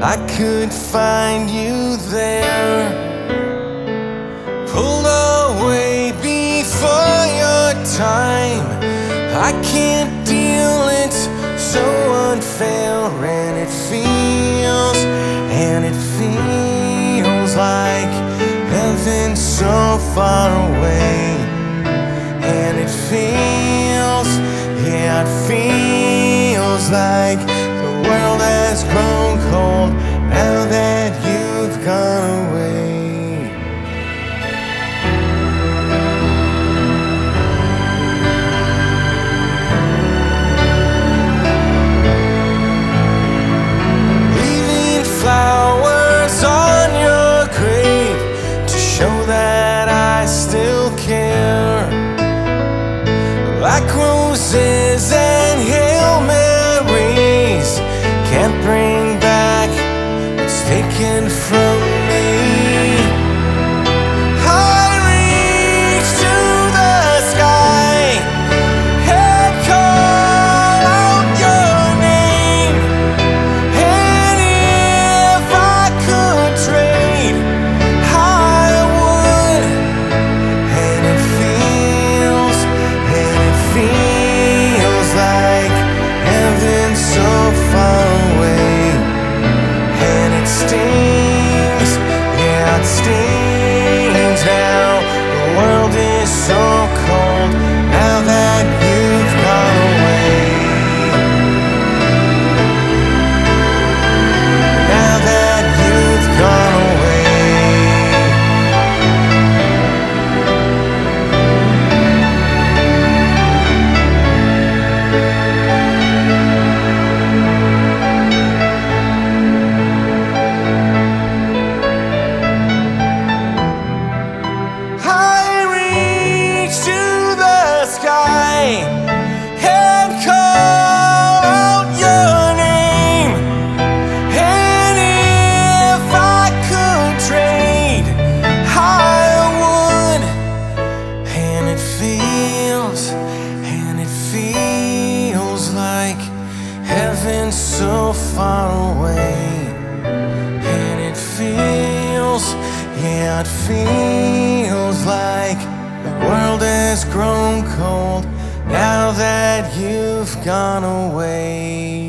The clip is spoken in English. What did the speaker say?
I could find you there, pulled away before your time. I can't deal, it's so unfair, and it feels like heaven so far away. And it feels like the world has grown cold now that you've gone away. Leaving flowers on your grave to show that I still care, like roses and Hail Marys can't bring back what's taken from me. I reach to the sky and call out your name, and if I could trade, I would. And it feels like heaven so far away. And it stings, yeah, it stings now. The world is so cold now that you've gone away. Now that you've gone away. And call out your name, and if I could trade, I would. And it feels like heaven so far away. And it feels like the world has grown cold now that you've gone away.